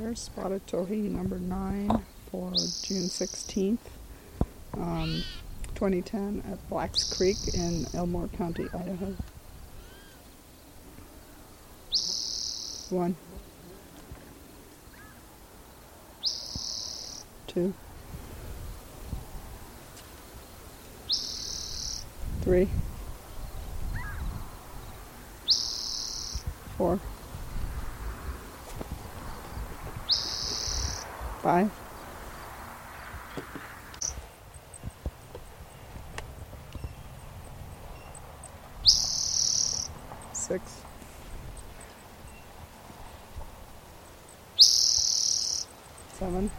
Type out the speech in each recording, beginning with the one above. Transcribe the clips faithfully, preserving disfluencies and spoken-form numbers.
There's spotted towhee number nine for June sixteenth, um, twenty ten at Blacks Creek in Elmore County, Idaho. One, two, three, four, five, six, seven,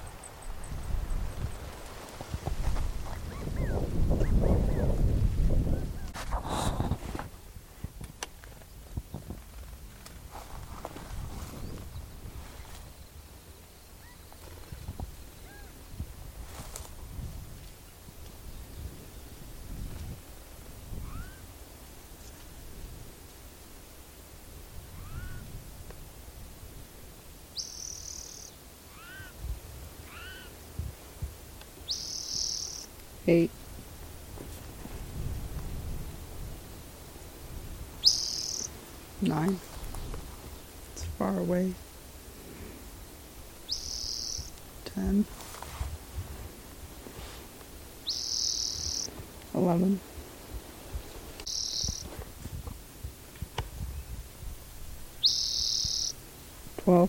eight, nine, it's far away, ten, eleven, twelve,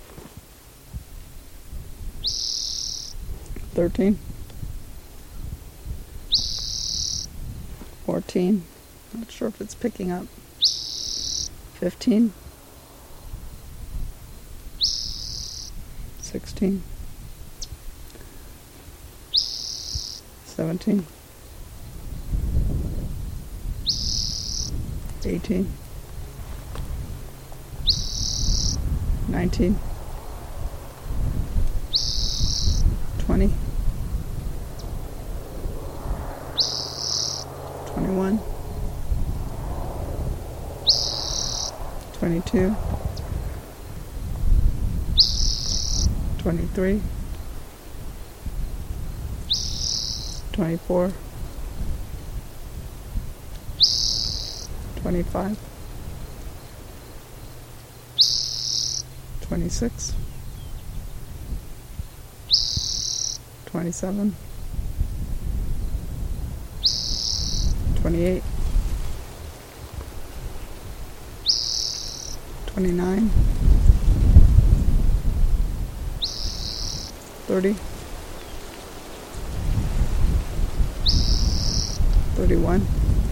thirteen, fourteen, not sure if it's picking up, fifteen, sixteen, seventeen, eighteen, nineteen, twenty, twenty-one, twenty-two, twenty-three, twenty-four, twenty-five, twenty-six, twenty-seven, twenty-eight, twenty-nine, thirty, thirty-one,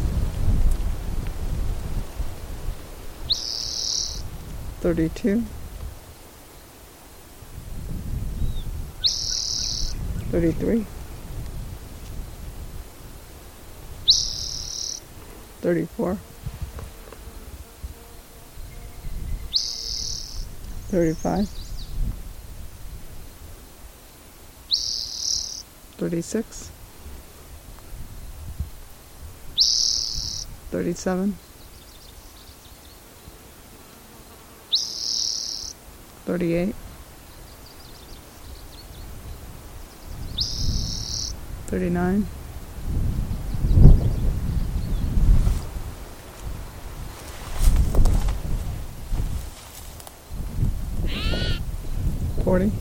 thirty-two, thirty-three, thirty-four, thirty-five, thirty-six, thirty-seven, thirty-eight, thirty-nine, forty,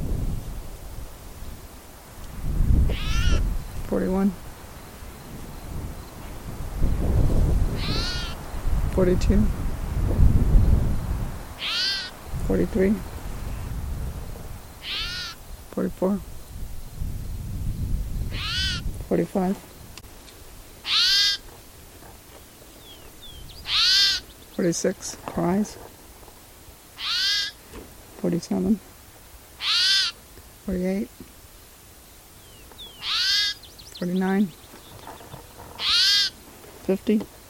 forty-one, forty-two, forty-three, forty-four, forty-five, forty-six, cries, forty-seven, forty-eight, forty-nine, fifty,